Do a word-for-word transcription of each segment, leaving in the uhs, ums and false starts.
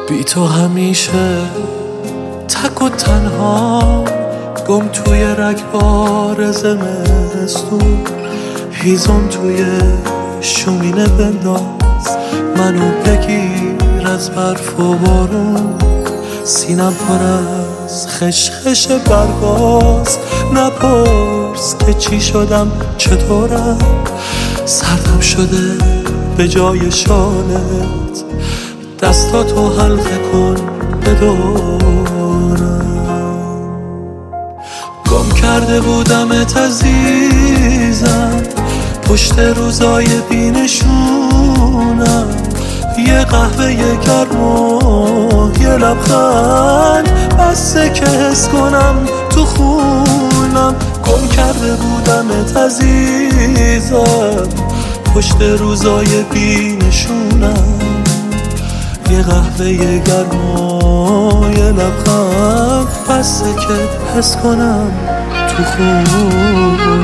بی تو همیشه تک و تنها، گم توی رگبار زمستون. هیزم توی شومینه بنداز، منو بگیر از برف و بارون. سینم پر از خشخش برگاز، نپرس که چی شدم چطورم. سردم شده به جای شالت، دستاتو حلقه کن بدورم. گم کرده بودمت عزیزم، پشت روزای بینشونم. یه قهوه یه گرم و یه لبخند، بسه که حس کنم تو خونم. گم کرده بودمت عزیزم، پشت روزای بینشونم. یه قهوه یه گرم و یه لبخند، بسه که حس کنم تو خونم.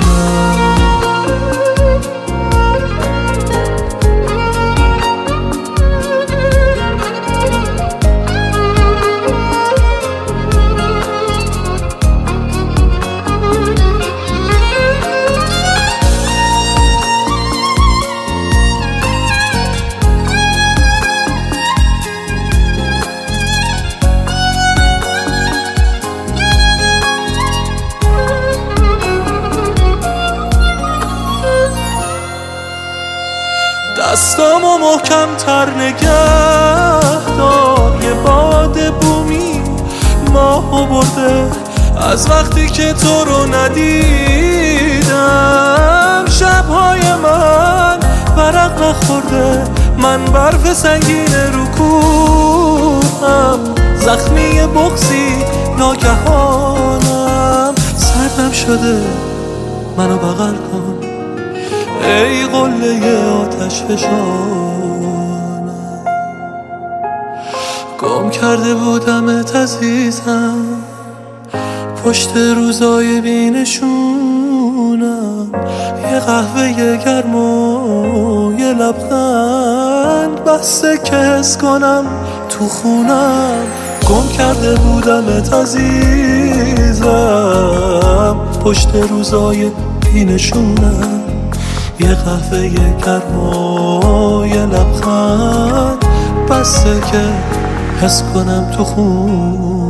دستامو محکم تر نگه دار، یه باد بومی ماهو برده از وقتی که تو رو ندیدم. شبهای من ورق نخورده، من برف سنگین رو کوهم. زخمی بغضی ناگهانم، سردم شده منو بغل کن ای قله آتش فشانم. گم کرده بودمت عزیزم، پشت روزای بینشونم. یه قهوه یه گرم و یه لبخند، بسه که حس کنم تو خونم. گم کرده بودمت عزیزم، پشت روزای بینشونم. یه قهوه یه گرم و یه لبخند، بسه که حس کنم تو خون.